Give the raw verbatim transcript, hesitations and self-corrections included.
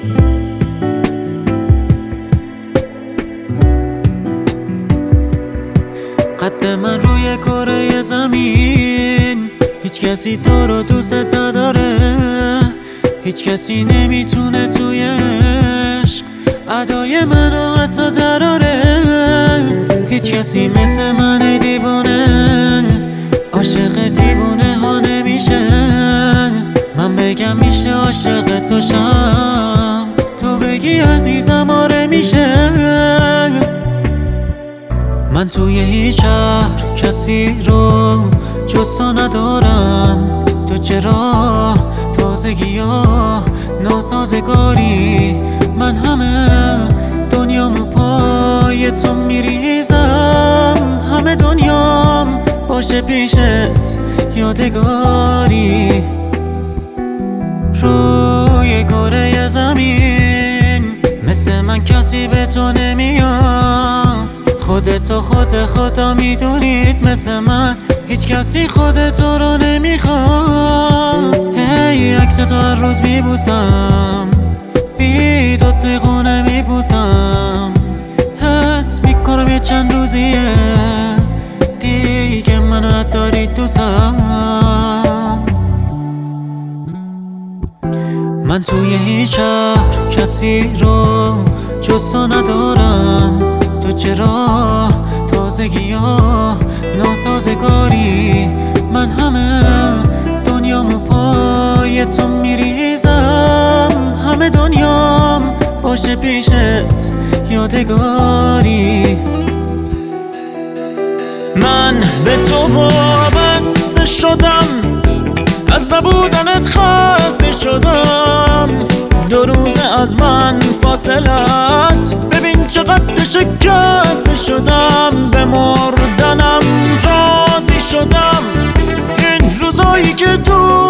قد من روی کره زمین هیچ کسی تو رو دوست نداره، هیچ کسی نمیتونه توی عشق ادای منو حتی دراره. هیچ کسی مثل من دیوانه عاشق دیوانه ها نمیشه. من بگم میشه عاشق تو شم، تو بگی عزیزم آره میشه. من توی هیچ شهر کسی رو جز تو ندارم. تو چرا تازگی ها ناسازگاری؟ من همه دنیامو پای تو میریزم، همه دنیام باشه پیشت یادگاری. روی کره زمین مثل من کسی به تو نمیاد. خودتو خود خدا میدونید مثل من هیچ کسی خودتو رو نمیخواد. هی عکس تو هر روز میبوسم، بی تو توی خونه میبوسم. حس میکنم یه چند روزیه دیگه منو نداری دوستم. من توی هیچ شهر کسی رو جز تو ندارم. تو چرا تازگی ها ناسازگاری؟ من همه دنیامو پای تو میریزم، همه دنیام باشه پیشت یادگاری. من به تو وابسته شدم، از نبودنت خسته شدم. دو روز از من فاصلت ببین چقدر شکسته شدم. به مردنم راضی شدم این روزایی که تو